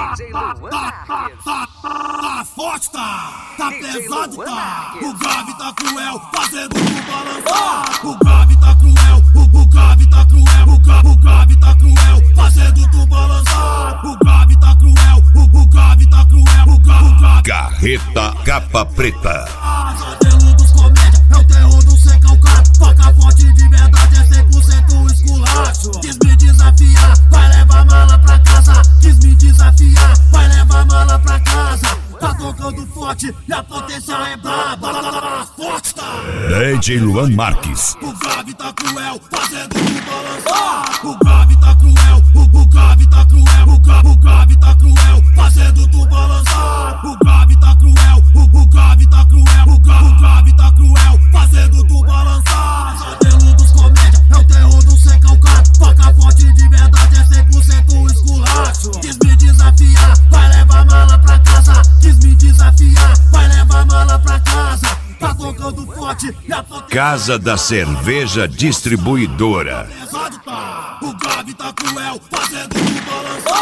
Tá forte, tá pesado, tá. O grave tá cruel, fazendo tu balançar. O grave tá cruel, o grave tá cruel, o grave tá cruel, fazendo tu balançar. O grave tá cruel, o grave tá cruel, o grave. Carreta Capa Preta. Modelo dos comédia, é o terror do ser calcado. Faca forte de verdade, é 100% esculacho. Quis me desafiar, vai levar mala pra casa. Quis me desafiar, vai levar mala pra casa. Tá tocando forte e a potência é braba. Forte tá. DJ Luan Marques. O grave tá cruel, fazendo tu balançar. O grave tá cruel, o grave tá cruel, o grave tá cruel, fazendo tu balançar. O grave tá cruel, o grave tá cruel, o grave tá cruel, fazendo tu balançar. Modelo dos comédia, é o terror do ser calcado. Faca forte de verdade, é 100% esculacho. Quis me desafiar, vai levar mala pra casa. Quis me desafiar, vai levar mala pra casa. Tá tocando forte e a potência. Casa da Cerveja Distribuidora. O grave tá cruel, fazendo tu balançar.